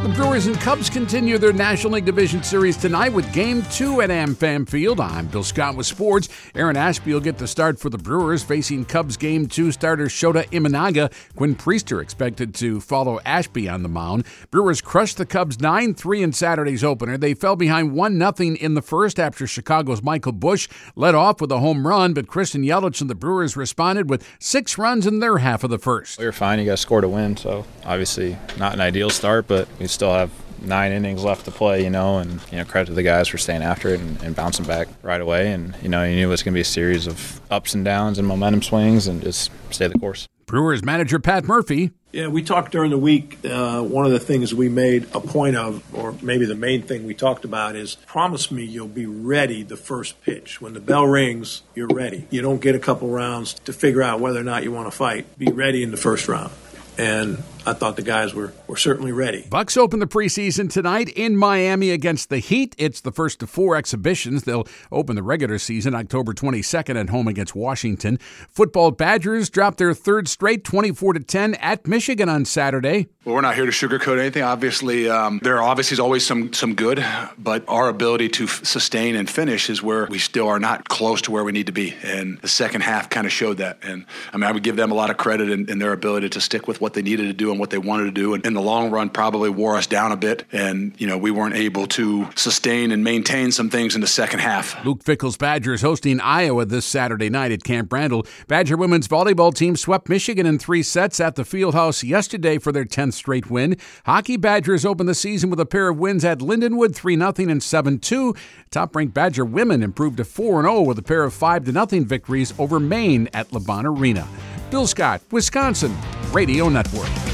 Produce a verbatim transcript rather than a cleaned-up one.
The Brewers and Cubs continue their National League Division Series tonight with Game two at AmFam Field. I'm Bill Scott with sports. Aaron Ashby will get the start for the Brewers, facing Cubs Game two starter Shota Imanaga. Quinn Priester expected to follow Ashby on the mound. Brewers crushed the Cubs nine three in Saturday's opener. They fell behind one nothing in the first after Chicago's Michael Busch led off with a home run, but Christian Yelich and the Brewers responded with six runs in their half of the first. We were fine. You got to score to win, so obviously not an ideal start, but we still have nine innings left to play, you know, and, you know, credit to the guys for staying after it and, and bouncing back right away. And, you know, you knew it was going to be a series of ups and downs and momentum swings and just stay the course. Brewers manager Pat Murphy. Yeah, we talked during the week. Uh, one of the things we made a point of, or maybe the main thing we talked about, is promise me you'll be ready the first pitch. When the bell rings, you're ready. You don't get a couple rounds to figure out whether or not you want to fight. Be ready in the first round. And I thought the guys were, were certainly ready. Bucks open the preseason tonight in Miami against the Heat. It's the first of four exhibitions. They'll open the regular season October twenty-second at home against Washington. Football Badgers dropped their third straight twenty-four to ten at Michigan on Saturday. Well, we're not here to sugarcoat anything. Obviously, um, there obviously is always some some good, but our ability to f- sustain and finish is where we still are not close to where we need to be. And the second half kind of showed that. And I mean, I would give them a lot of credit in, in their ability to stick with what they needed to do and what they wanted to do. And in the long run, probably wore us down a bit. And, you know, we weren't able to sustain and maintain some things in the second half. Luke Fickell's Badgers hosting Iowa this Saturday night at Camp Randall. Badger women's volleyball team swept Michigan in three sets at the Fieldhouse yesterday for their tenth straight win. Hockey Badgers opened the season with a pair of wins at Lindenwood, three nothing and seven two. Top-ranked Badger women improved to four and oh with a pair of five to nothing victories over Maine at LeBon Arena. Bill Scott, Wisconsin Radio Network.